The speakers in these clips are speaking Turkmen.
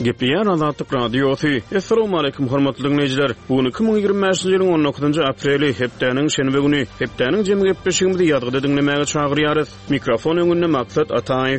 Gepleyen Azatlyk Radiosu. Assalamu alaykum hormatly dinleyijiler. Bugün 2025-nji ýylyň 19-njy apreli hepdeniň şenbe güni. Hepdeniň jemy gepleşigimizi ýadgyda dinlemäge çagyrýarys. Mikrofon öňünde Maksat Ataýew.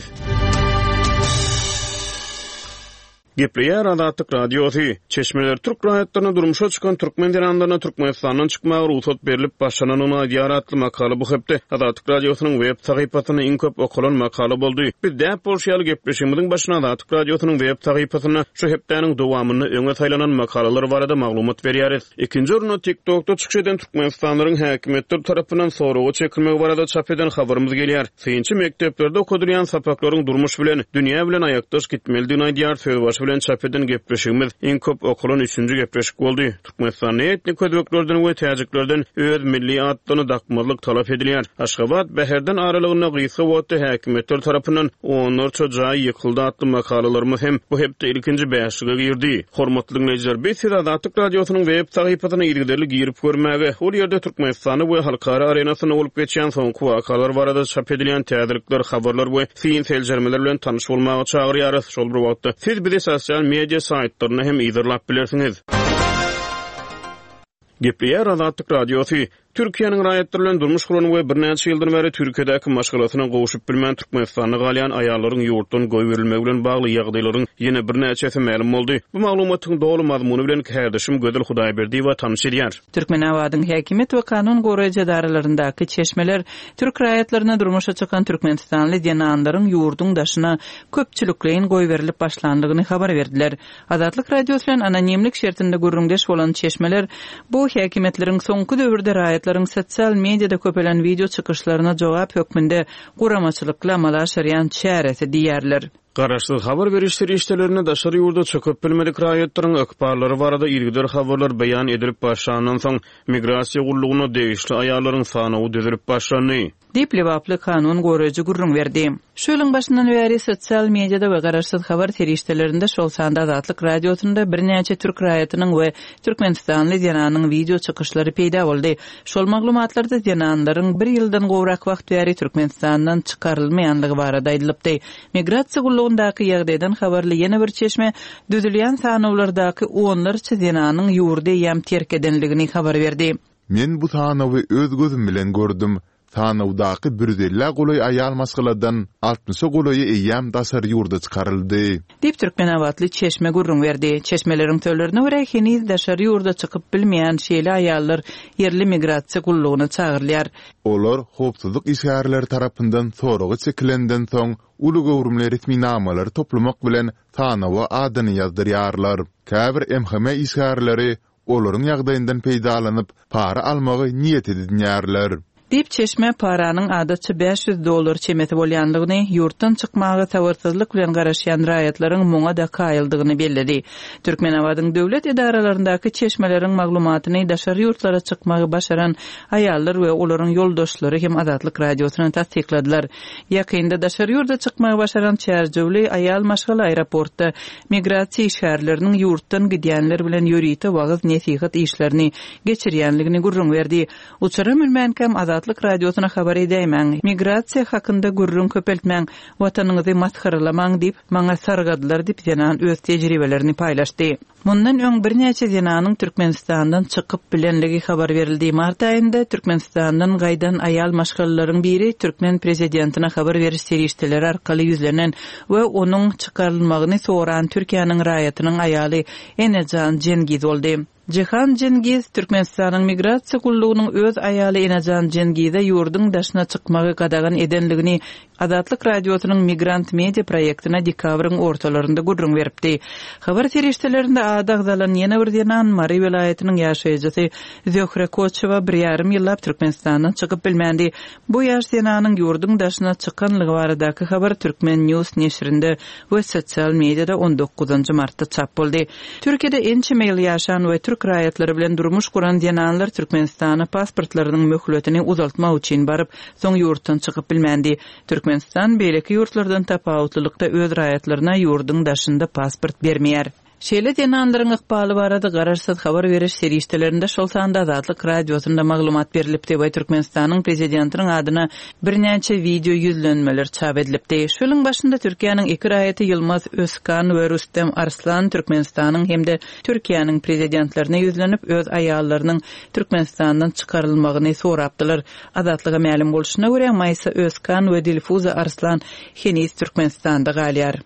Gepleyen Azatlyk Radiosu. Çeşmeler Türk raýatlaryna durmuşa çykan türkmen diranlaryna Türkmenistandan çykmagy ruhsat berilip başlananyna ýaratly makaly bu hepde Azatlyk Radiosynyň web sahypasyna iň köp okulan makaly boldy. Bir däp bolşýaly gepleşigimiziň başyna Azatlyk Radiosynyň web sahypasyna şu hepdeniň dowamyny öňe saýlanan makalalar barada maglumat berýäris. Ikinji orunda TikTokda çykyş eden Türkmenistanyň häkimetler tarapyndan soragy çekilmegi barada çap eden habarymyz gelýär. Synçy mekteplerde okudylýan sapaklaryň durmuş bilen dünýä bilen aýakdaş gitmelidigini aýdýar. Söz bilen çap eden gepleşigimiz en köp okulan 3-nji gepleşik boldy. Türkmenistan etnik ködüklerden we täjiklerden öz milli adlaryny dakmalyk talap edilýär. Aşgabat bäherden aralygyna gysga wagtda häkimetler tarapyndan onlarça jaý ýykyldy atly makalalarymyz hem bu hepde ilkinji bäşige girdi. Hormatly dinleyijiler, biz Azatlyk Radiosynyň web sahypasyna ilgiderli girip görmäge, ol ýerde Türkmenistany we halkara arenasyna bolup geçýän soňky wakalar barada çap edilýän täzelikler, habarlar we fiň seljermeler bilen tanyş bolmagy çagyrýarys. Şol bir wagtda siz bizi sosial media saytlaryna hem ýygyrlap bilersiňiz. Gepleyen Azatlyk Radiosu. Türkiýanyň raýatlary bilen durmuş gurany we bir näçe ýyldan beri Türkiýedäki maşgalatyna gowuşup bilmän Türkmenistanyň galýan aýallaryň ýurtdan goý berilmegi bilen bagly ýagdaýlaryň ýene bir näçesi ma'lum boldy. Bu maglumatyň dogry mazmuny bilen kärdişim Gödel Hudaýberdiýewa tanyş edýär. Türkmenawadyň häkimet we kanun goraýjy daralaryndaky çeşmeler Türk raýatlaryna durmuşa çykan Türkmenistanly denanlaryň ýurdun daşyna köpçülikleýin goý berilip başlandygyny habar berdiler. Azatlyk Radiosu bilen anonimlik şertinde gürrüňdeş bolan çeşmeler bu häkimetleriň soňky döwürde raýatlaryň sosial mediada köpelen video çykyşlaryna jogap hökmünde guramaçylykla amalaşýan çäresi diýerler. Garaşsyz habar berişleri işlerini daşary ýurda çöküp bilmedik raýatlaryň ökbarlary barada ilgili habarlar beýan edilip başlandan soň migrasiýa gullugyna degişli aýallaryň sanawy düzülip başlandy. Diplewaply kanun goraýjy gurrun berdi. Şu ýylyň başyndan beri sosial mediada we garaşsyz habar terişlerinde şol sanda Azatlyk Radiosynda bir näçe türk raýatynyň we Türkmenistanly denanyň video çykyşlary peýda boldy. Şol maglumatlarda denanlaryň bir ýyldan gowrak wagt bäri Türkmenistandan çykarylmaýanlygy barada aýdylypdy. Migrasiýa gullugundaky ýagdaýdan habarly ýene bir çeşme düzülýän sanawlardaky onlarça denanyň ýurda ýam terk edenligini habar berdi. Men bu sanawy öz gözüm bilen gördüm. Sanawdaky 150 goloy aýal maskaladan 60 goloy eýam dasar ýurda çykaryldy. Dip Türkmenawatly çeşme gurrun berdi. Çeşmeleriň töwerlerine görä heniz dasar ýurda çykyp bilmeýän şeýle aýallar yerli migrasiýa gullugyna çagyrylýar. Olar howpsuzlyk işgärleri tarapyndan soragy çekilenden soň uly gowrumly resmi namalary toplamak bilen sanawa adyny ýazdyrýarlar. Käbir MHM işgärleri olaryň ýagdaýyndan peýdalanyp para almagy niýet edýärler. Dip çeşme paranyň adatça $500 çemeti bolýanlygyny, ýurtdan çykmagy tawarsızlyk bilen garaşýan raýatlaryň muňa da kaýyldygyny belledi. Türkmenawadyň döwlet idaralaryndaky çeşmeleriň maglumatyny daşary ýurtlara çykmagy başaran aýallar we olaryň ýoldaşlary hem Azatlyk Radiosyna tasdikladylar. Ýakynda daşary ýurda çykmagy başaran çärjewli aýal maşgal aeroportda migrasiýa işgärleriniň ýurtdan gidýänler bilen ýörite wagyz nesihat işlerini geçirýänligini gurrun berdi. Uçara bilmän Azatlyk Radiosyna habar edýärmen. Migrasiýa hakynda gurrun köpeltmäň, watanyňyzy maskaralamaň dip maňa sargadylar dip denan öz tejribelerini paýlaşdy. Mundan öň bir näçe denanyň Türkmenistandan çykyp bilenligi habar berildi. Mart aýynda Türkmenistandan gaýdan aýal maşgallaryň biri Türkmen prezidentina habar beriş serişdeleri arkaly ýüzlenen we onuň çykarylmagyny soran Türkiýanyň raýatynyň aýaly Enejan Cengiz boldy. Cihan Cengiz Türkmenistanyň migrasiýa gullugynyň öz aýaly Enejan Cengiz'e ýurdun daşyna çykmagy gadagan edenligini Azatlyk Radiosynyň Migrant Media proýektina dekabrň ortalarynda gurrun beripdi. Habar terişlerinde adagdalan ýene bir denan Mari vilayatynyň ýaşaýjysy Zöhre Koçewa 1,5 ýyllap Türkmenistandan çykyp bilmändi. Bu ýaş denanyň ýurdun daşyna çykanlygy baradaky habar Türkmen News neşrinde we sosial mediada 19-njy martda çap boldy. Türkiýede ençe ýyl ýaşan we türk raýatlary bilen durmuş guran denanlar Türkmenistana pasportlarynyň möhletini uzaltmak üçin baryp soň ýurtdan çykyp bilmändi. Türkmenistan beýleki ýurtlardan tapawutlylykda öz raýatlaryna ýurdun daşynda pasport bermeýär. Şeýle denanlaryň ykbaly barada gararsız habar beriş serişdelerinde şol sanda Azatlyk radiosunda maglumat berilipdi we Türkmenistanyň prezidentiniň adyna birnäçe video ýüzlenmeler çap edilipdi. Şonuň başynda Türkiýanyň iki raýaty Yılmaz Özkan we Rüstem Arslan Türkmenistanyň hemde Türkiýanyň prezidentlerine ýüzlenip öz aýallarynyň Türkmenistandan çykarylmagyny sorapdylar. Azatlyga ma'lum bolşyna görä Maysa Özkan we Dilfuza Arslan henis Türkmenistanda galýar.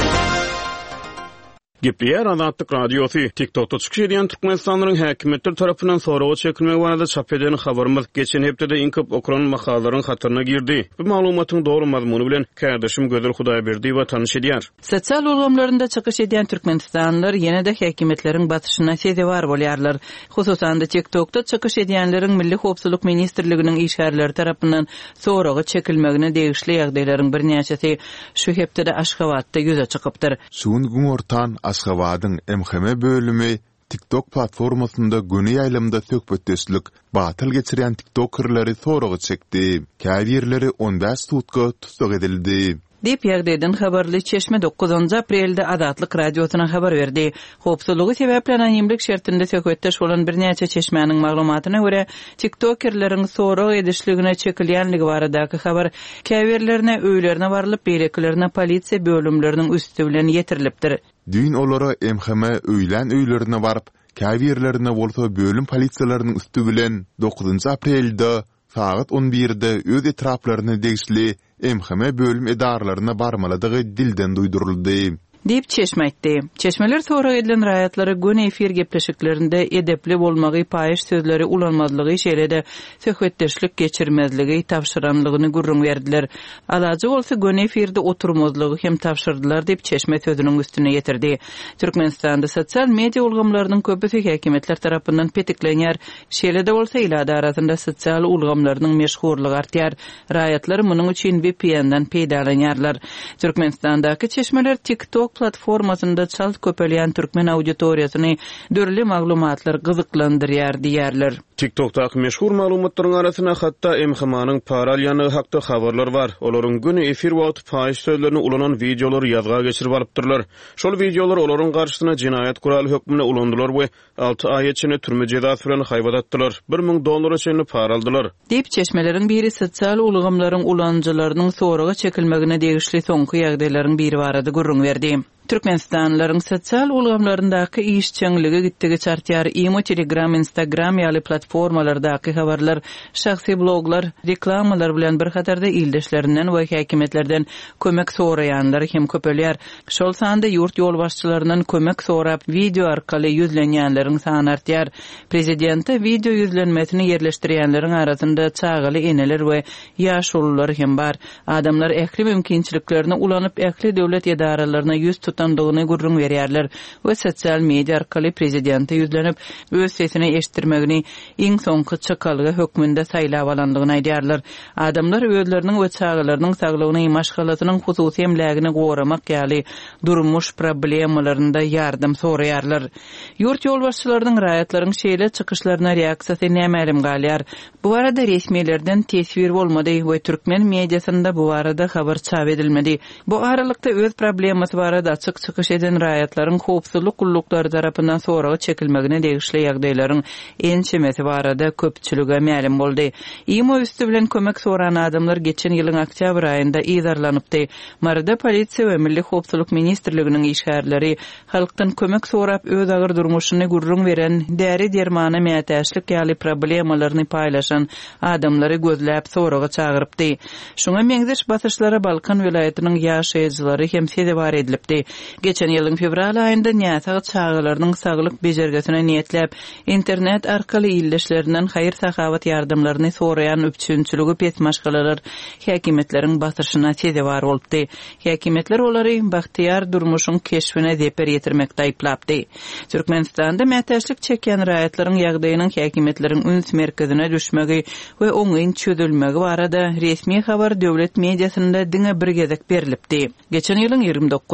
Gepleýär Azatlyk radiosu TikTokda çykyş edýän Türkmenistanlyň häkimetler tarapyndan soragy çekilmegi barada çap edilen habarymyz geçen hepde iň köp okunan makalaryň hatyryna girdi. Bu maglumatyň dogry mazmuny bilen kardeşim Gözel Hudaýberdi we tanış edýär. Sosial ulgamlarynda çykyş edýän Türkmenistanlylar ýene-de häkimetleriň batyşyna sezewar bolýarlar. Hususan da TikTokda çykyş edýänleriň Milli Howpsuzlyk Ministrliginiň işgärleri tarapyndan soragy çekilmegine degişli ýagdaýlaryň birnäçesi şu hepde Aşgabatda ýüze çykypdyr. Şuň ortan Aşgabatyň MHM bölümi TikTok platformasynda güni ýaýlamda söhbetdeşlik batyl geçirýän TikTokerleri soragy çekdi. Käbirleri 15 sutka tutsak edildi. Dip ýagdaýdan habarly Çeşme 9 aprelde Azatlyk radiosyna habar berdi. Howpsuzlygy sebäpli anonimlik şertinde söhbetdeş bolan birnäçe çeşmäniň maglumatyna görä TikTokerleriň sorag edişligine çekilýänligi baradaky habar käbirlerine öýlerine barylyp bereklerine polisiýa bölümleriniň üstü bilen ýetirilipdir. Dün olara MHM öýlen baryp käbirlerine bolsa bölüm polisiýalarynyň üstü bilen 9 aprelde saat 11-de öz etraplaryny degişli MHM bölüm edarlaryna barmaladygy dilden duýduruldy. Dip Çeşmekdi. Çeşmeler sorag edilen raýatlary gün efir gepleşiklerinde edepli bolmagy paýyş sözleri ulanmazlygy şeýlede söhbetdeşlik geçirmezligi tapşyranlygyny gurrun berdiler. Alaçy bolsa gün efirde oturmazlygy hem tapşyrdylar dip Çeşme sözüniň üstüne ýetirdi. Türkmenistanda sosial media ulgamlarynyň köpüsi häkimetler tarapyndan petiklenýär. Şeýlede bolsa ilada arasynda sosial ulgamlarynyň meşhurlygy artýar. Raýatlar munyň üçin VPN-den peýdalanýarlar. Türkmenistandaky çeşmeler TikTok platformasynda çalt köpelýän türkmen auditoriýasyny dörli maglumatlar gyzyklandyrýar diýerler. TikTok'daki meşhur maglumatlaryň arasyna hatda MHM'nyň paralýanygy hakda habarlar bar. Olaryň güni efir wagt paýyş sözlerini ulanan videolary ýazga geçirip alypdyrlar. Şol videolar olaryň garşysyna jinaýat guraly hökmüne ulandylar we 6 ay içinde türme jezasy bilen haýbat etdiler. $1000 çenli para aldylar. Dip çeşmeleriň biri sosial ulgamlaryň ulanjylarynyň soragy çekilmegine degişli soňky ýagdaýlaryň biri barada gurrun berdi. Türkmenistanlylaryň sosial ulgamlaryndaky işçiňligi gitdigi çartýar. Imo, Telegram, Instagram ýaly platformalardaky habarlar, şahsy bloglar, reklamalar bilen bir hatarda ildeşlerinden we häkimetlerden kömek soraýanlar hem köpelýär. Şol sanda ýurt ýol başçylaryndan kömek sorap video arkaly ýüzlenýänleriň sany artýar. Prezidente video ýüzlenmesini ýerleşdirýänleriň arasynda çagaly eneler we ýaş ulular hem bar. Adamlar ähli mümkinçiliklerini ulanyp ähli döwlet edaralaryna ýüz tutandygyny gurrun berýärler we sosial media arkaly prezidente ýüzlenip öz sesini eşitdirmegini iň soňky çakalygy hökmünde saýlap alandygyny aýdýarlar. Adamlar özleriniň we çagalarynyň saglygyny maşgalatynyň hususy emlegini goramak ýaly durmuş problemlarynda ýardym soraýarlar. Ýurt ýol başçylarynyň raýatlaryň şeýle çykyşlaryna reaksiýasy nämälim galýar. Bu arada resmiýetlerden tesbir bolmady we türkmen mediasynda bu arada habar çap edilmedi. Bu aralykda öz problemasy barada açyk çykyş eden raýatlaryň howpsuzlyk gullukları tarapyndan soragy çekilmegine degişli ýagdaýlaryň ençemesi barada köpçülüge ma'lum boldy. Imo üstü bilen kömek soran adamlar geçen ýylyň oktýabr aýynda ýazarlanypdy. Marada polisiýa we Milli Howpsuzlyk Ministrliginiň işgärleri halkdan kömek sorap öz agyr durmuşyny gurrun beren, däri dermana mätäçlik ýaly problemalaryny paýlaşan adamlary gözläp soragy çagyrypdy. Şoňa meňzeş batyşlara Balkan vilayatynyň ýaşaýjylary hem sedebar edilipdi. Geçen ýylyň fevral aýynda ňasagy çağalarynyň saglyk bejergesine niýetläp internet arkaly ildeşlerinden haýyr sahawat ýardymlaryny soraýan üçünçüligi petmaşgalalar häkimetleriň batyşyna sedebar bolupdy. Häkimetler olary bahtiýar durmuşyň keşfine zeper ýetirmekde aýplapdy. Türkmenistanda mätäçlik çekýän raýatlaryň ýagdaýynyň häkimetleriň üns merkezine düşmegi we oňyň çözülmegi barada resmi habar döwlet mediasynda diňe bir gezek berilipdi. Geçen ýylyň 29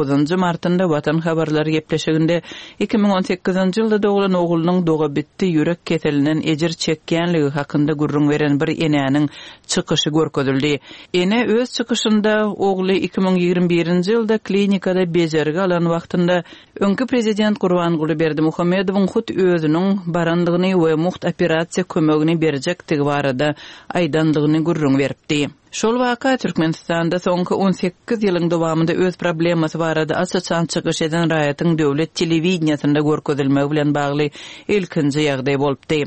martynda Watan habarlary gepleşiginde 2018-nji ýylda doglan oglunyň doga bitdi ýürek keselinden ejir çekkenligi hakynda gurrun beren bir enäniň çykyşy görkezildi. Ene öz çykyşynda ogly 2021-nji ýylda klinikada bejerge alan wagtynda öňkü prezident Gurbanguly Berdimuhammedowyň hut özüniň barandygyny we muht operasiýa kömegini berjektigi barada aýdandygyny gurrun beripdi. Şol waka Türkmenistanda soňky 18 ýylyň dowamında öz problemasy barada açyk çykyş eden raýatyň döwlet telewiziýasynda görkezilmegi bilen bagly ilkinji ýagdaý bolupdy.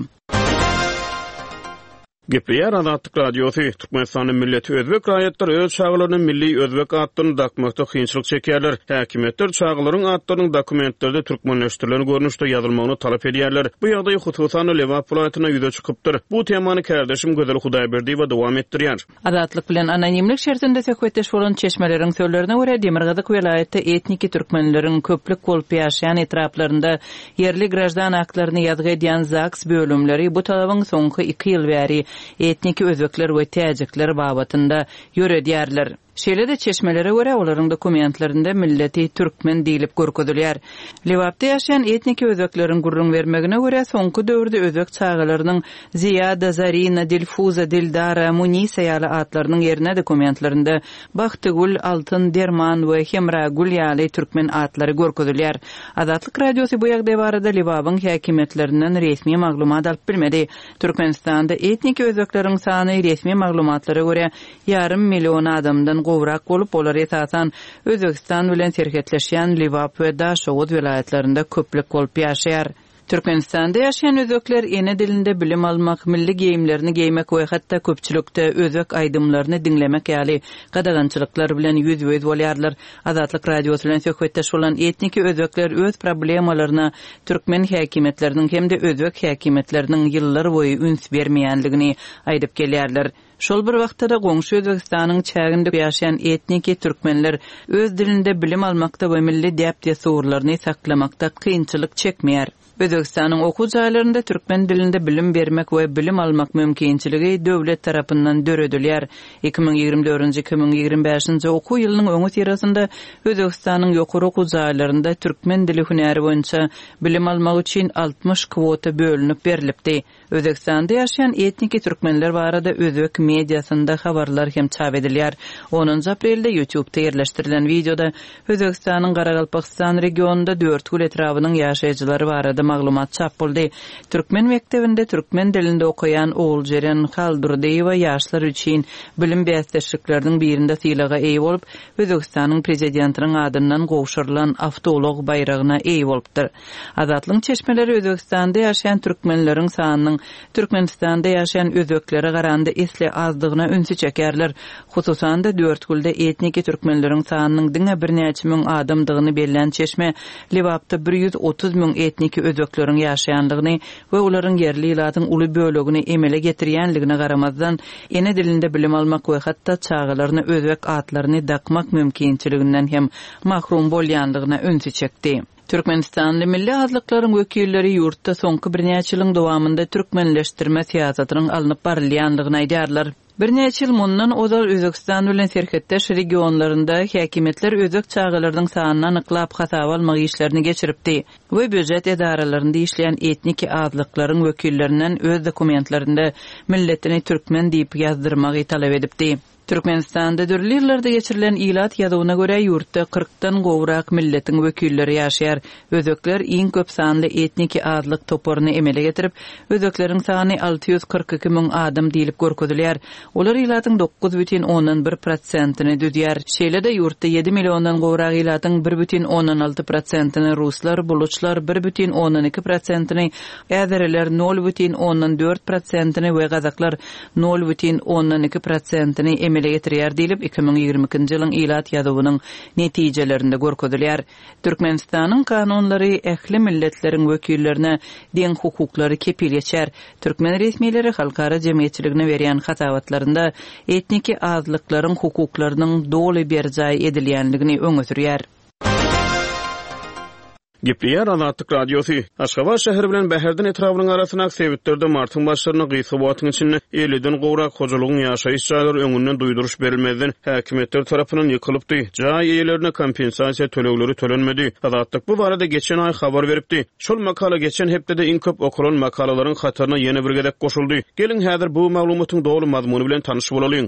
Gepleýär Azatlyk Radiosu Türkmenistanyň milleti özbek raýatlar öz çağlaryny milli özbek atlaryny dakmakda kynçylyk çekerler. Häkimetler çağlaryň atlarynyň dokumentlerde türkmenleşdirilen görnüşde ýazylmagyny talap edýärler. Bu ýagdaý hususan Lewap vilayatyna ýüze çykypdyr. Bu temany kärdeşim Gözel Hudaýberdiýew dowam etdirýär. Azatlyk bilen anonimlik şertinde söhbetdeş bolan çeşmeleriň söýlerine görä Demirgazyk vilayatda etniki türkmenleriň köplük bolup ýaşaýan etraplarynda yerli grajdan aklaryny ýazgy edýän ZAGS bölümleri bu talabyň soňky 2 ýyl bäri etniki özbekler we täjikler babatynda ýöredýärler. Şeýle-de çeşmelere görä olaryň dokumentlerinde milleti türkmen diýilip görkezilýär. Lewapda ýaşaýan etniki özbekleriň gurrun bermegine görä soňky döwürde özbek çağalarynyň Ziyada, Zarina, Dilfuza, Dildara, Munisa ýaly atlarynyň ýerine dokumentlerinde Bahtygul, Altyn, Derman we Hemragul ýaly türkmen atlary görkezilýär. Azatlyk radiosu bu ýagdaý barada Lewabyň häkimetlerinden resmi maglumat alyp bilmedi. Türkmenistanda etniki özbekleriň sany resmi maglumatlara görä 5,5 million adamdan gowrak bolup olar esasan Özbekistan bilen serhetleşýän Lewap we Daşowut vilayatlarynda köplük bolup ýaşaýar. Türkmenistanda ýaşaýan özbekler ene dilinde bilim almak, milli geyimlerini geymek we hatda köpçülükde özbek aýdymlaryny dinlemek ýaly gadagançylyklar bilen ýüz-ýüz bolýarlar. Azatlyk radiosu bilen söhbetdeş bolan etniki özbekler öz problemalaryna türkmen häkimetleriniň hemde özbek häkimetleriniň ýyllar boýy üns bermeýänligini aýdyp gelýärler. Şol bir wagtda da goňşy Özbekistanyň çäginde ýaşaýan etniki türkmenler öz dilinde bilim almakda we milli däpde soňlaryny saklamakda kynçylyk çekmeýär. Özbekistanyň okuw jaýlarynda türkmen dilinde bilim bermek we bilim almak mümkinçiligi döwlet tarapyndan döredilýär. 2024-2025-nji okuw ýylynyň öňü tirasynda Özbekistanyň ýokary okuw jaýlarynda türkmen dili hünäri boýunça bilim almak üçin 60 kwota bölünip berilipdi. Özbekistanda ýaşaýan etniki türkmenler barada özbek mediasynda habarlar hem çap edilýär. 10 aprelde YouTube'da ýerleşdirilen videoda Özbekistanyň Garagalpakstan regionunda 4 gül etrabynyň ýaşaýjylary barada maglumat çap boldy. Türkmen mektebinde türkmen dilinde okuyan Oğuljeren Haldurdeýewa ýaşlar üçin bilim bäsleşikleriniň birinde sylaga eý bolup, Özbekistanyň prezidentiniň adyndan gowşurylan avtolog bayragyna eý bolupdyr. Azatlyň çeşmeleri Özbekistanda ýaşaýan türkmenleriň sanynyň Türkmenistanda ýaşaýan özbeklere garanda esle azdygyna ünsü çekerler. Hususan da 4 gülde etniki türkmenleriň sanynyň diňe bir näçe müň adamdygyny belläen çeşme Lewapda 130 müň etniki özbekleriň ýaşaýanlygyny we olaryň yerli ýylatyň uly bölegini emele getirýänligine garamazdan ene dilinde bilim almak we hatda çağalaryny özbek atlaryny dakmak mümkinçiliginden hem mahrum bolýanlygyna ünsü çekdi. Türkmenistanly milli azlyklaryň wekilleri ýurtda soňky bir näçe ýylyň dowamında türkmenleşdirme siýasatynyň alınıp barylýanlygyny aýdýarlar. Bir näçe ýyl mundan ozal Özbekistan bilen serhetdeş regionlarynda häkimetler özbek çağalarynyň sanyny anyklap hasaba almak işlerini geçiripdi we böjet edaralarynda işleýän etniki azlyklaryň wekillerinden öz dokumentlerinde milletini türkmen diýip ýazdyrmagy talap edipdi. Türkmenistanda dörli ýyllarda geçirilen ilat ýazygyna görä ýurtda 40-dan gowrak milletiň wekilleri ýaşaýar. Özbekler iň köp sanly etniki azlyk toporyny emele getirip, özbekleriň sany 642 müň adam diýilip görkezilýär. Olar ýylatyň 9,1%-ni düzýär. Şeýle-de ýurtda 7 milliondan gowrak ýylatyň 1,16%-ni ruslar, buluçlar 1,12%-ni, äzereler 0,14%-ni we gazaklar 0,12%-ni emele getirýär diýilip 2022-nji ýylyň ilat ýazygynyň netijelerinde görkezilýär. Türkmenistanyň kanunlary ähli milletleriň wekillerine deň hukuklary kepil geçer. Türkmen resmiýetleri halkara jemgyýetçiligine berýän hatawatlarynda etniki azlyklaryň hukuklarynyň doly berjaý edilýänligini öňe sürýär. Gepliýär Azatlyk radiosu. Aşgabat şäheri bilen Bäherden etrawynyň arasyna sebäpleri martyň başlaryny gysy watyň içinde 50den gowrak hojalygyň ýaşaýyş jaýlary öňünden duýduruş berilmeden häkimetler tarapyndan ýykylypdy. Jaý eýlerine kompensasiýa tölegleri tölenmedi. Azatlyk bu barada geçen ay habar beripdi. Şol makala geçen hepde de iň köp okulan makalalaryň hataryna ýene bir gedek goşuldy. Gelin häzir bu maglumatyň dogry mazmuny bilen tanyş bolalyň.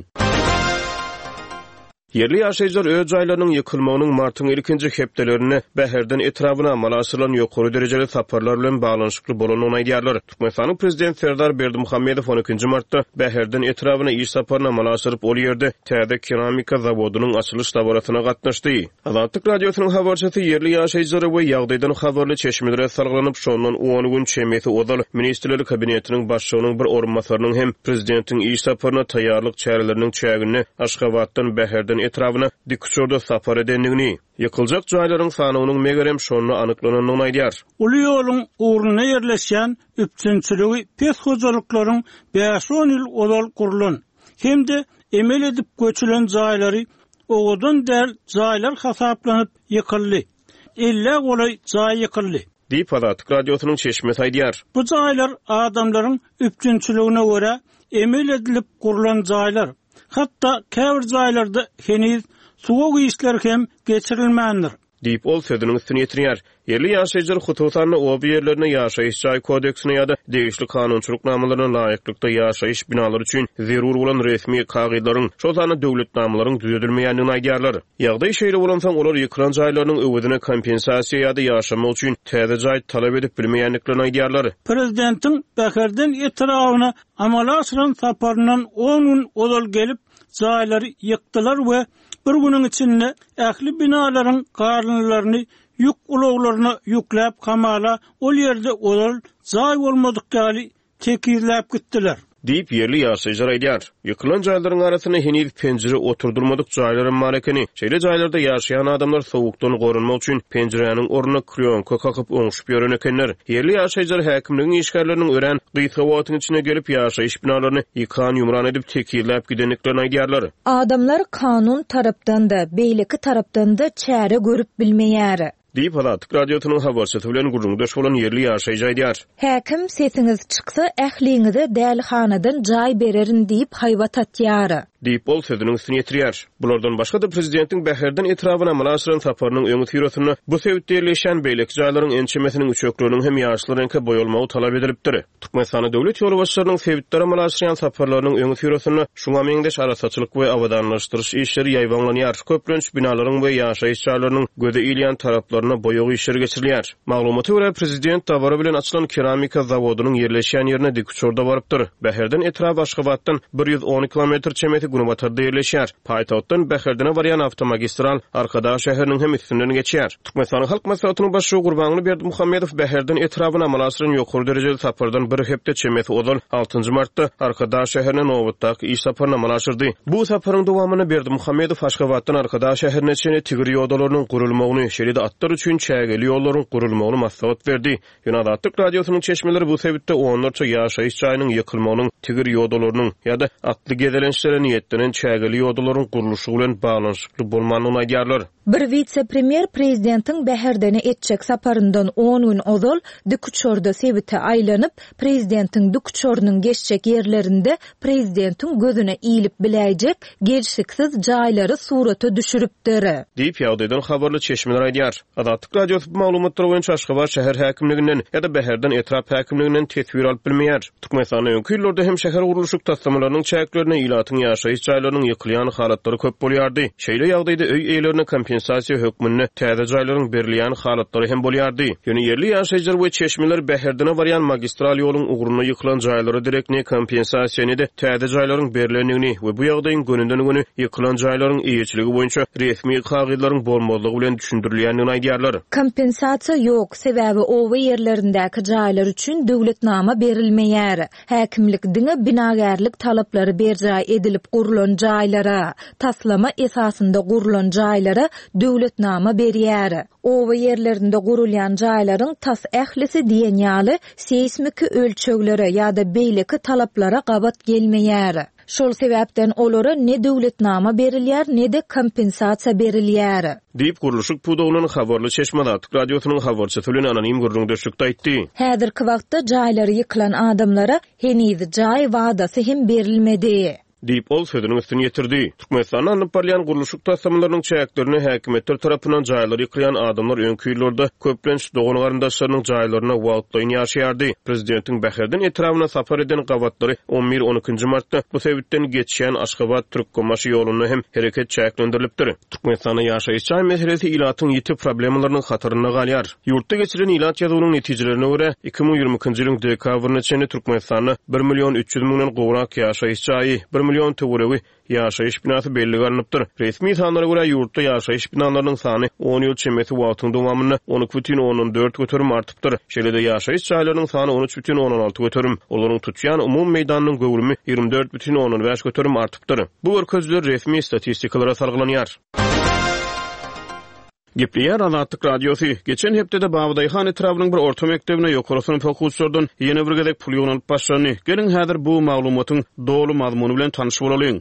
Yerli ýaşaýjylar öz jaýlarynyň ýykylmagynyň martyň ilkinji hepdelerini Bäherden etrawyna malasylan ýokary derejeli saparlar bilen baglanyşykly bolanyny aýdýarlar. Türkmenistanyň prezident Serdar Berdimuhammedow 12-nji martda Bäherden etrawyna iş saparyna malasyryp ol ýerde täze keramika zawodynyň açylyş laboratyna gatnaşdy. Azatlyk radiosynyň habarçysy yerli ýaşaýjylary we ýagdaýdan habarly çeşmelere sargylanyp şondan 10 gün çemeti odal ministrleri kabinetiniň başçylygynyň bir orunmasarynyň hem prezidentiň iş saparyna taýýarlyk çäreleriniň çägini Aşgabatdan Bäherden etrawyna dikçorda sapar edenligini, ýykyljak jaýlaryň sanynyň megerem şonu anyklanynyny aýdýar. Uly ýoluň uğruna ýerleşýän üpçünçiligi pes hojalyklaryň 5-10 ýyl odal kurulan, hemde emel edip göçülen jaýlary owadan däl jaýlar hasaplanyp ýykyldy. 50 golay jaý ýykyldy. Diýip Azatlyk radiosynyň çeşmesi aýdýar. Bu jaýlar adamlaryň üpçünçiligine görä emel edilip kurulan jaýlar. Hatta käbir jaýlarda heniz suwag işler hem geçirilmändir. Diýip ol sözüniň üstüne ýetirýär. Yerli ýaşaýjylar hutusan o ýerlerine ýaşaýyş jaý kodeksine ýa-da degişli kanunçylyk namalaryna laýyklykda ýaşaýyş binalary üçin zerur bolan resmi kagydalaryň, şolsany döwlet namalaryň düzeltilmeýändigini aýdýarlar. Ýagdaý şeýle bolansa olar ýykılan jaýlarynyň öwedine kompensasiýa ýa-da ýaşamak üçin täze jaý talap edip bilmeýänliklerini aýdýarlar. Prezidentiň Bäherden etrawyna amala aşyran saparyndan 10 gün odal gelip jaýlary ýykdylar we bir günüň içinde ähli binalaryň garynlaryny yük ulaglaryna ýükläp kamala ol ýerde odal jaý bolmadykly tekizläp gitdiler. Diýip yerli ýaşaýjylar aýdýar. Ýykylan jaýlaryň arasyna heniz penjere oturdurmadyk jaýlaryň marekeni. Şeýle jaýlarda ýaşaýan adamlar sowukdan gorunmak üçin penjereniň ornuny kryonka kakyp öňüşüp ýören ekenler. Yerli ýaşaýjylar häkimligiň işgärleriniň ören gysy watyň içine gelip ýaşaýyş binalaryny ýykan ýumran edip tekizläp gidenliklerini aýdýarlar. Adamlar kanun tarapdan da, beýleki tarapdan da çäre görüp bilmeýär. Diýip Azatlyk radiosynyň habarçysy bilen gurulmdaş bolan yerli ýaşaýjy aýdýar. Häkim sesiňiz çyksa ähliňize dälhanadan jaý bererin diýip haýbat atýar. Diýip ol sözüniň üstüne ýetirýär. Bulardan başga da prezidentiň Bäherden etrawyna malasyran saparynyň öňü ýüreşini bu sebäpde ýerleşen beýleki jaýlaryň ençemesiniň üçöklüğiniň hem ýaşly reňke boýalmagy talap edilipdir. Türkmenistanyň döwlet ýoly başçylarynyň sebäpleri malasyran saparlarynyň öňü ýüreşini şuňa meňdeş arasaçylyk we awadanlaşdyryş işleri ýaýwanlanýar. Köplenç binalaryň we ýaşaýyş jaýlarynyň göze ilýän taraplaryna boýagy işleri geçirilýär. Maglumaty görä prezident tabary bilen açylan keramika zawodynyň ýerleşýän ýerine dikçorda barypdyr. Bäherden etrapy Aşgabatdan 110 kilometr çemeti Gunubatarda ýerleşýär. Paýtagtdan Bäherdene barýan awtomagistral Arkadaş şäheriniň hem üstünden geçýär. Türkmenistanyň halk maslahatynyň başçy Gurbany Berdimuhammedow Bäherden etrawyna malasyran ýokary derejeli sapardan bir hepde çemeti odal 6-njy martda Arkadaş şäherine nowatdaky iş saparyna malaşyrdy. Bu saparyň dowamyny Berdimuhammedow Aşgabatdan Arkadaş şäherine çene tigir ýodalarynyň gurulmagyny, şeýle atlar üçin çägeli ýollaryň gurulmagyny maslahat berdi. Azatlyk radiosynyň çeşmeleri bu sebäpde onlarça ýaşaýyş jaýynyň ýykylmagynyň, tigir ýodalarynyň ýa-da atly gedelençlere niýetlenen çägeli ýodalaryň guruluşy bilen baglanyşykly bolmanyny aýdýarlar. Bir vice-premier prezidentiň Bäherdene etjek saparyndan 10 gün odal dikçorda sebäte aýlanyp, prezidentiň dikçorunyň geçjek ýerlerinde prezidentiň gözüne iýilip biläjek gelşiksiz jaýlary surata düşüripdir. Diýip ýagdaýdan habarly çeşmeler aýdýar. Azatlyk radiosu maglumatlary boýunça Aşgabat şäher häkimliginden ýa-da Bäherden etrap häkimliginden tetbir alyp bilmeýär. Türkmenistanyň öňkü ýyllarda hem şäher guruluşyk taslamalarynyň çäklerine ilatyň ýaşaýyş jaýlarynyň ýykylýan halatlary köp bolýardy. Şeýle ýagdaýda öý eýlerine kompensasiýa hökmünde täze jaýlaryň berilýän halatlary hem bolýardy. Ýöne yerli ýaşaýjylar we çeşmeler Bäherdene barýan magistral ýoluň uğruna ýykylan jaýlara direkne kompensasiýany de täze jaýlaryň berilendigini we bu ýagdaýyň gönünden göni ýykylan jaýlaryň iýetçiligi boýunça resmi kagydlaryň bolmalygy bilen düşündirilýändigini aýdýarlar. Kompensasiýa ýok, sebäbi owa ýerlerindäki jaýlar üçin döwletnama berilmeýär. Häkimlik diňe binagärlik talaplary berjä edilip gurulan jaýlara, taslama esasynda gurulan jaýlara döwletnama berýär. Owa ýerlerinde gurulýan jaýlaryň tas ählisi diýen ýaly seismik ölçeglere ýa-da beýleki talaplara gabat gelmeýär. Şol sebäpden olara ne döwletnama berilýär, ne de kompensasiýa berilýär. Diýip gurulşyk pudugynyň habarly Çeşmedat radiosynyň habarçysy bilen anonim guruluşyk döşükde aýtdy. Häzirki wagtda jaýlary ýykylan adamlara henizi jaý wagdasy hem berilmedi. Diýip ol sözüniň üstüne ýetirdi. Türkmenistanyň anyp barýan gurulşyk tasamlarynyň çäklerini häkimetler tarapyndan jaýlary ýykýan adamlar öňkü ýyllarda köplenç dogany garandaşlarynyň jaýlaryna wagtlaýyn ýaşaýardy. Prezidentiň Bäherden etrawyna sapar eden gawatlary 11-12 martda bu sebäpden geçýän Aşgabat Türkkomaşy ýoluny hem hereket çäklendirilipdir. Türkmenistanda ýaşaýyş jaý meselesi ilatyň ýeti problemlarynyň hatyryna galýar. Ýurtda geçirilen ilat ýazywynyň netijelerine görä 2020-nji ýylyň dekabryna çenli Türkmenistanda 1.300.000 gowrak ýaşaýyş jaý, 1 milyon töwerewi ýaşaýyş binasy belli garanypdyr. Resmi sanlara görä ýurtda ýaşaýyş binalarynyň sany 10 ýyl çemeti wagtyň dowamyny 12,14 götürüm artypdyr. Şeýle-de ýaşaýyş jaýlarynyň sany 13,16 götürüm. Olaryň tutýan umum meýdanyň göwrümi 24,15 götürüm artypdyr. Bu örkezler resmi statistikalara salgylanyar. Gepleýär Azatlyk radiosy geçen hepdede Babadyhan etrawynyň bir orta mektebine ýokary synap okuwçylardan ýene bir gezek pul ýogurlyp başlany. Gelin häzir bu maglumatyň dogry mazmuny bilen tanyşyp bolalım.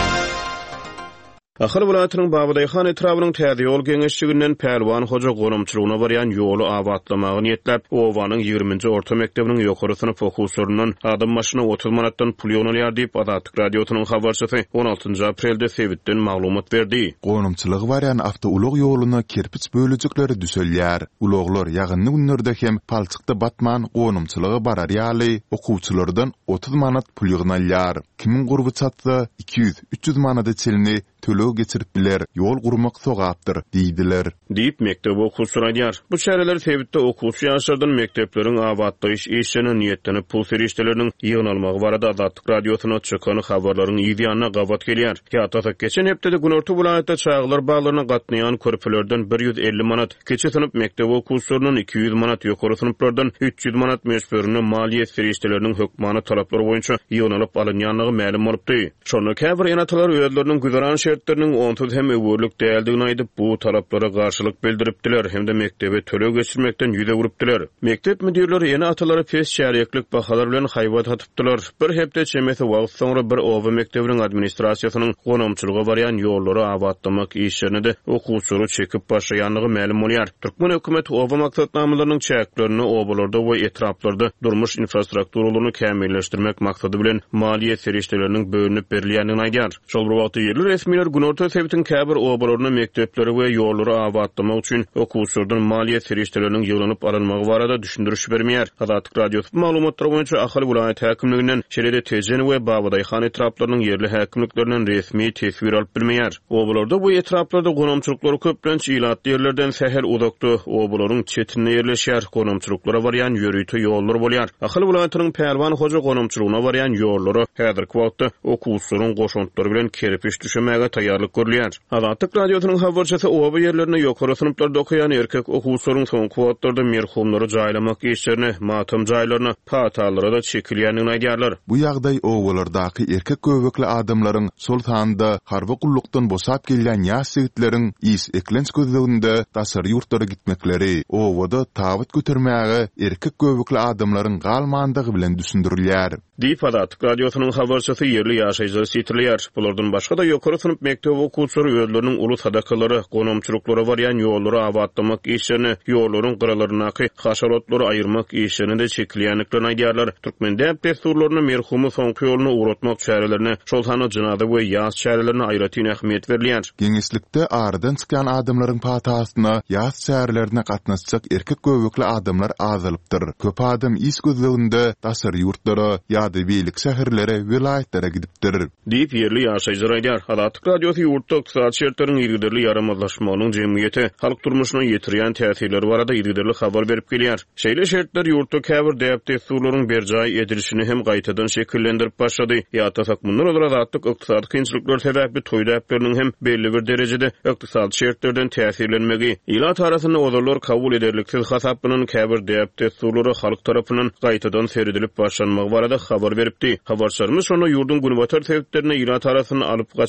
Ahir vilayatynyň Babadyhan etrawynyň täze ýol geňeşçiginden Pälwan hoja gorumçylygyna barýan ýolu abatlamagy niýetlep, owanyň 20-nji orta mektebiniň ýokary synap okuwçylarynyň adam maşyna 30 manatdan pul ýognalýar diýip Azatlyk radiosynyň habarçysy 16 aprelde sebitden maglumat berdi. Gorumçylygy barýan awtoulyk ýoluny kerpiç bölejikleri düzelýär. Ulaglar ýagynly günlerde hem palçykda batman gorumçylygy barar ýaly okuwçylardan 30 manat pul ýognalýar. Kimin gurby çatsa 200-300 manada çelini tölög geçirip biler, ýol gurmak sogapdyr diýdiler. Diýip mektep okuwçylar aýdýar. Bu çäreler sebitde okuwçy ýaşlardan mektepleriň abatlaýyş işine niýetlenip pul serişdeleriniň ýygnalmagy barada Azatlyk radiosyna çykan habarlaryň ýygyanyna gawat gelýär. Ýa-da geçen hepdede Günorta vilayatda çağlar baglaryna gatnaýan körpülerden 150 manat, keçe sınıp mektep okuwçylarynyň 200 manat, ýokary sınıplardan 300 manat meşberine maliýe serişdeleriniň hökmany talaplary boýunça ýygnalyp alynýanlygy ma'lum bolupdy. Şonu käbir enatalar öýleriniň güzaran şertleriniň onsuz hem öwürlük däldigini aýdyp bu talaplara garşylyk bildiripdiler hem de mektebe tölög geçirmekden ýüze urupdiler. Mektep müdirleri ýene atalary pes şäherlik bahalar bilen haýbat atypdylar. Bir hepde çemeti wagt soňra bir owa mektebiniň administrasiýasynyň gorumçylygy barýan ýollary abatlamak işlerini de okuwçylar çekip başlaýanlygy ma'lum bolýar. Türkmen hökümeti owa maksatnamalarynyň çäklerini obalarda we etraplarda durmuş infrastrukturalyny kämilleşdirmek maksady bilen maliýe serişdeleriniň bölünip berilýänini aýdýar. Şol wagtda ýerli resmiler Günorta sebitiň käbir obalaryny mektepleri we ýollary abatlamak üçin okuwçylardan maliýe serişdeleriniň ýyglanyp alynmagy barada düşündiriş bermeýär. Azatlyk radiosyny maglumatlary boýunça Ahly vilayat häkimliginden şeýle-de Tejen we Babadyhan etraplarynyň ýerli häkimliklerinden resmi tesbir alyp bilmeýär. Obalarda bu etraplarda gorumçylyklary köplenç ilat ýerlerden sähel uzakda obalaryň çetinne ýerleşýär. Gorumçylyklara barýan ýörüýte ýollar bolýar. Ahly vilayatynyň Pälwan hoja gorumçylygyna barýan ýollary häzirki wagtda okuwçylaryň goşuntlary bilen kerpiç düşemäge taýýarlyk görülýär. Azatlyk radiosynyň habarçysy oba ýerlerine ýokary sınıplarda okuyan erkek okuwçylaryň soňky wagtlarda merhumlary jaýlamak işlerine, matam jaýlaryna, patalara da çekilýänini aýdýarlar. Bu ýagdaý owalardaky erkek göbekli adamlaryň sol tanda harby gullukdan bosap gelýän ýaş ýigitlerin is eklenç gözleginde daşary ýurtlara gitmekleri, owada tabyt götermäge erkek göbekli adamlaryň galmandygy bilen düşündirilýär. Diýip Azatlyk radiosynyň habarçysy ýerli ýaşaýjylar sitirleýär. Bulardan başga da ýokary sınıp mektep okuwçylary özleriniň uly sadakalary, gorumçylyklara barýan ýollary abatlamak işlerini, ýollaryň gyralarynaky haşaratlary aýyrmak işlerini de çekilýänliklerini aýdýarlar. Türkmende desturlaryny merhumy soňky ýoluna uğratmak çärelerine, şol hany jynada we ýaş çärelerine aýratyn ähmiýet berilýär. Geňişlikde aradan çykan adamlaryň patasyna ýaş çärelerine gatnaşjak erkek göbekli adamlar azalypdyr. Köp adam is gözleginde daşary ýurtlara ýa-da beýlik şäherlere, vilayatlere gidipdir. Diýip ýerli ýaşaýjylar aýdýar. Azatlyk radiosy ýurtda ykdysat şertleriň ýigderli ýaramazlaşmagynyň jemgyýete, halk durmuşyna ýetirýän täsirleri barada ýigderli habar berip gelýär. Şeýle şertler ýurtda käbir däpdesturlaryň berjaý edilişini hem gaýtadan şekillendirip başlady. Ýa-da mundan olar azatlyk ykdysat kynçylyklar sebäpli toý däpleriniň hem belli bir derejede ykdysat şertlerden täsirlenmegi, ilat arasyny ozarlar kabul ederliksiz hasabynyň käbir däpdesturlary halk tarapyndan gaýtadan seredilip başlanmagy barada habar beripdi. Habarçylarymyz şonu ýurdun günbatar sebäplerine ilat arasyny alyp gaçyp ýa-da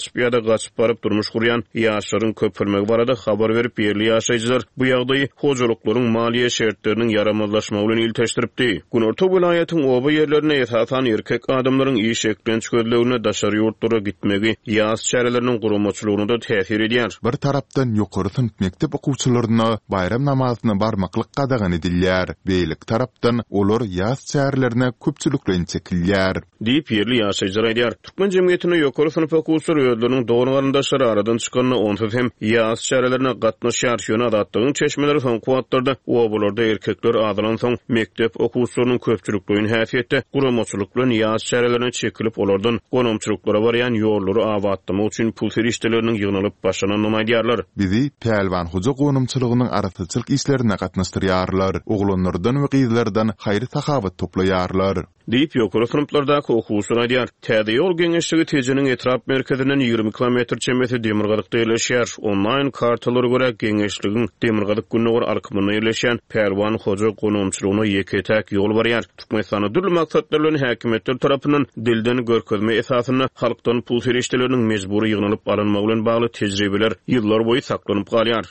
gaçyp baryp durmuş guryan ýaşlaryň köpülmegi barada habar berip ýerli ýaşaýjylar bu ýagdaýy hojalyklaryň maliýe şertleriniň yaramazlaşmagy bilen ilteşdiripdi. Günorta vilayatyň oba ýerlerine ýetatan erkek adamlaryň iş eklenç gözlegine daşary ýurtlara gitmegi ýaz çäreleriniň gurulmaçylygyna da täsir edýär. Bir tarapdan ýokary sınıf mektep okuwçylaryna bayram namazyna barmaklyk gadagan edilýär. Beýlik tarapdan olar ýaz çärelerine köpçüliklen çekilýär. Diýip ýerli ýaşaýjylar aýdýar. Türkmen jemgyýetine ýokary sınıf okuwçylary özläriniň dogry garyndaşlary aradan çykanyna onsuz hem ýaz çärelerine gatnaşýar ýöne adatlygyň çeşmeleri soň kuwatlarda obalarda erkekler adylan soň mektep okuwçylarynyň köpçüliklen häsiýetde gurulmaçylyk bilen ýaz çärelerine çekilip olardan gonomçylyklara barýan ýollary awatlamak üçin pul ferişdeleriniň ýygnalyp başlananyny aýdýarlar. Bizi Pälwan hoja gonomçylygynyň araçylyk işlerine gatnaşdyrýarlar. Oglanlardan we gyzlardan haýry sahabat toplaýarlar. Diýip ýokary sınıflardaky okuwçylar aýdýar. Täze ýol geňeşligi tejeniň etrap merkezinden 20 kilometr çemeti Demirgadykda ýerleşýär. Online kartalara görä geňeşligiň Demirgadyk günüňi arkymyna ýerleşýän Pälwan hoja gonomçylygyna ýeketäk ýol barýar. Türkmenistana dürli maksatlar bilen häkimetler tarapyndan dilden görkezme esasyna halkdan pul ferişdeleriniň mejbury ýygnalyp alınmagy bilen bagly tejribeler ýyllar boýy saklanyp galýar.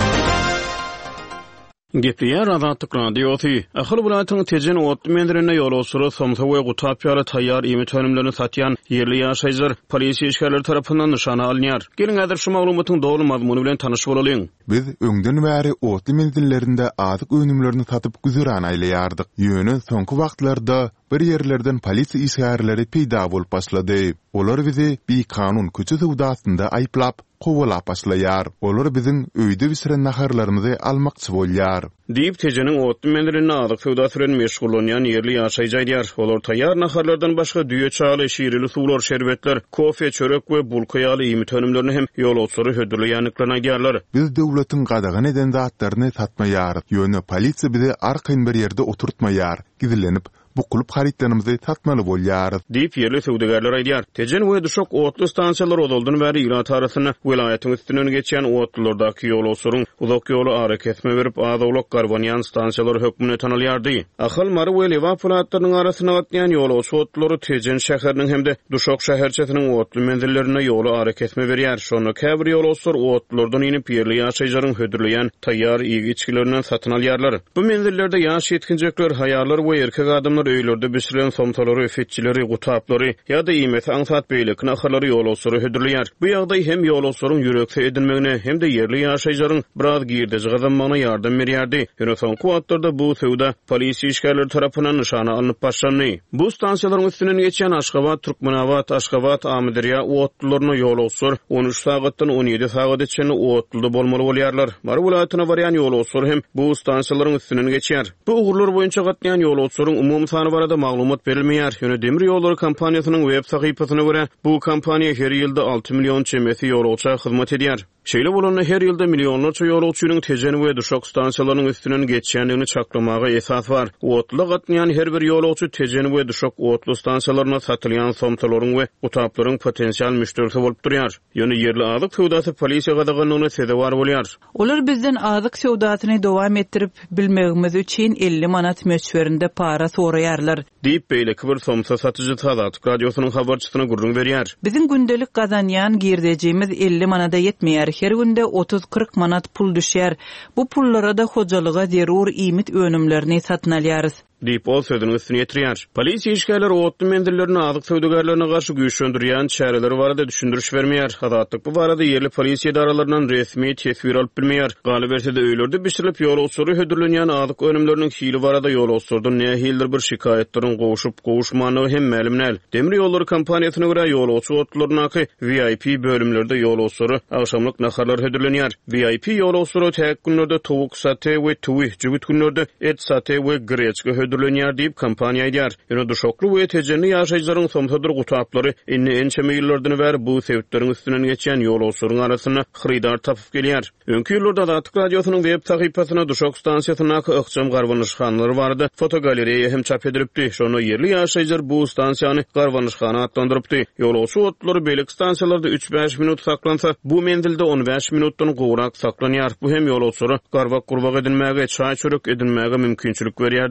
Gepleýär Azatlyk radiosy. Ahal vilayatynyň Tejen otly mendirine ýolagçyly somsa we gutapýara taýýar ýemek önümlerini satýan ýerli ýaşaýjylar polisiýa işgärleri tarapyndan nyşana alınýar. Gelin häzir şu maglumatyň dogry mazmuny bilen tanyşyp bolalım. Biz öňden bäri otly mendillerinde azyk önümlerini satyp güzüran aýlaýardyk. Ýöne soňky wagtlarda bir yerlerden polisiýa işgärleri peýda bolup başlady. Olar bizi bir kanun köçü sowdasynda aýplap gowalap başlaýar. Olar biziň öýde bisiren naharlarymyzy almakçy bolýar. Diýip Tejeniň otly mendirine azyk sowdasy bilen meşgullanýan ýerli ýaşaýjylar. Olar taýýar naharlardan başga düýe çaly, şirili suwlar, şerbetler, kofe, çörek we bulka ýaly ýemek önümlerini hem ýolagçylara hödürleýänliklaryny aýdýarlar. Biz döwletiň gadagan eden zatlaryny satmaýar. Ýöne polisiýa bizi arkaň bir ýerde oturtmaýar. Gizilenip bu kulup haritlarymyzy satmaly bolýar. Diýip ýerli sowdagarlar aýdýar. Tejen we Duşok otly stansiýalar oduldan bäri ýylat arasyna vilayatyň üstünden geçýän otlylardaky ýolagçylaryň uzak ýoly hareketme berip azawluk garbanýan stansiýalar hökmüne tanylýardy. Ahal Mary we Lewa pulatlarynyň arasyna gatnaýan ýolagçy otlary Tejen şäheriniň hemde Duşok şäherçesiniň otly mendillerine ýoly hareketme berýär. Şonu käbir ýolagçylar otlardan inip ýerli ýaşaýjylaryň hödürleýän taýýar ýygy içkilerinden satyn alýarlar. Bu mendillerde ýaş ýetkinjekler, haýarlar we erkek adamlar öýlerde bişirilen somsalary, fetçileri, gutaplary ýa-da ýemeti aňsat beýlikine ahalary ýolagçylara hödürleýär. Bu ýagdaý hem ýolagçylaryň ýürekse edilmegine hem de ýerli ýaşaýjylaryň biraz girdiji gazanmagyna ýardam berýärdi. Ýöne soňky wagtlarda bu sowda polisiýa işgärleri tarapyndan nyşana alınıp başlandy. Bu stansiýalaryň üstünden geçýän Aşgabat, Türkmenabat, Aşgabat, Amidiriýa otlylaryna ýolagçylar 13 sagatdan 17 sagat içinde otlyda bolmaly bolýarlar. Mary vilayatyna barýan ýolagçylar hem bu stansiýalaryň üstünden geçýär. Bu ugurlar boýunça gatnaýan ýolagçylaryň umumy sany barada maglumat berilmeýär. Ýöne Demir ýolları kampaniýasynyň web sahypasyna görä bu kampaniýa her ýylda 6 million çemeti ýolagçyga hyzmat edýär. Şeýle bolany her ýylda millionlarça ýolagçynyň Tejen we Duşok stansiýalarynyň üstünden geçýändigini çaklamaga esas bar. Otly gatnaýan her bir ýolagçy Tejen we Duşok otly stansiýalaryna satylýan somsalaryň we utaplaryň potensial müşterisi bolup durýar. Ýöne ýerli azyk sowdasy polisiýa gadaganyny sebäwar bolýar. Olar bizden azyk sowdasyny dowam etdirip bilmegimiz üçin 50 manat meçberinde para soraýarlar. Diýip beýleki bir somsa satyjy Azatlyk radiosynyň habarçysyna gurrun berýär. Biziň gündelik gazanýan girdejimiz 50 manada ýetmeýär. Her günde 30-40 manat pul düşýär. Bu pullara da hojalyga zerur ýemit önümlerini satyn alýarys. Diýip ol sözüniň üstüne ýetirýär. Polisiýa işgärleri otly mendillerine azyk sowdagarlaryna garşy güýçlendirýän çäreleri barada düşündiriş bermeýär. Azatlyk bu barada ýerli polisiýa idaralaryndan resmi tesbir alyp bilmeýär. Galy bersede öýlerde bişirilip ýolagçylara hödürlenýän azyk önümleriniň hili barada ýolagçylardan nähildir bir şikaýetlerin gowuşup hem mälimnäl. Demir ýolları kampaniýasyna görä ýolagçy otlarynaky VIP bölümlerde ýolagçylara agşamlyk naharlar hödürlenýär. VIP ýolagçylara täk günlerde towuk saty we tuwi, jügüt günlerde et saty we greçka hödürlenýär diýip kampaniýa aýdýar. Ýöne Duşokly we Tejenli ýaşaýjylaryň somsadyr gutaplary ençe ýyllardan bäri bu sebäpleriň üstünden geçýän ýolagçylaryň arasyna xridar tapyp gelýär. Öňki ýyllarda Azatlyk radiosynyň web sahypasyna Duşok stansiýasyna ykjam garwanyşxanalary barada fotogalereýa hem çap edilipdi. Şonu ýerli ýaşaýjylar bu stansiýany garwanyşxana atlandyrypdy. Ýolagçy otlyary beýlik stansiýalarda 3-5 minut saklansa, bu mendilde 15 minutdan gowrak saklanýar. Bu hem ýolagçylara garwak gurbak edilmäge, çaý çörek edilmäge mümkinçilik berýär diýip ýolagçy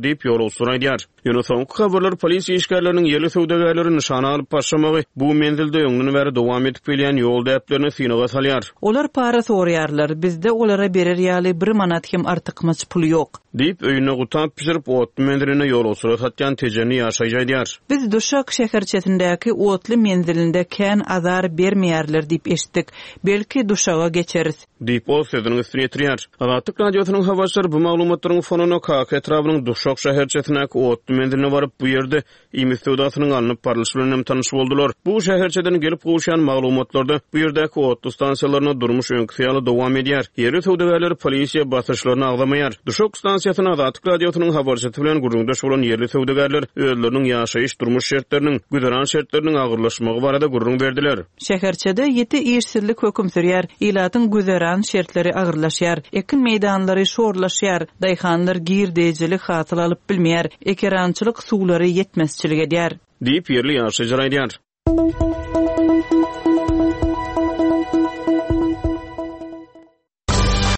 ýol-suraydyar. Ýöne soňky habarlar polisiýa işgärleriniň ýerli söwdegärleri nişana alyp başlamagy bu menzilde öňünden bäri dowam edip gelýän ýol däplerini synaga salýar. Olar para sorýarlar. Bizde olara berer ýaly 1 manat hem artykmaz pul ýok. Diýip öýüne gutap pişirip ot mendirine ýol osura satýan tejeni ýaşaýýar. Biz Duşak şäherçetindäki otly menzilinde kän azar bermeýärler diýip eşitdik. Belki Duşaga geçeriz. Diýip o sözüni üstüne ýetirýär. Azatlyk radiosynyň habarçylary bu maglumatlaryň fonuny KK etrabynyň Duşak şäherçetindäki otly mendirine baryp bu ýerde imis söwdasynyň alınıp barlyşy bilen tanyş boldular. Bu şäherçeden gelip goşan maglumatlarda bu ýerdäki otly stansiýalaryna durmuş öňküsýaly dowam edýär. Ýerli söwdegärleri polisiýa basyrçylaryny agdamaýar. Duşak stansiýasynyň Azatlyk radiosynyň habarçylary bilen gurrundaş bolan ýerli söwdegärler özleriniň ýaşaýyş durmuş şertleriniň, güzäran şertleriniň agyrlaşmagy barada gurrun berdiler. Şäherçede 7 işsizlik höküm sürýär. Ilatyň güzäran şertleri agyrlaşýar. Ekin meýdanlary şorlaşýar. Daýhanlar girdejilik hasyl alyp bilmeýär. Ekerançylyk suwlary ýetmezçilik edýär. Diýip ýerli ýaşaýjylar aýdýar.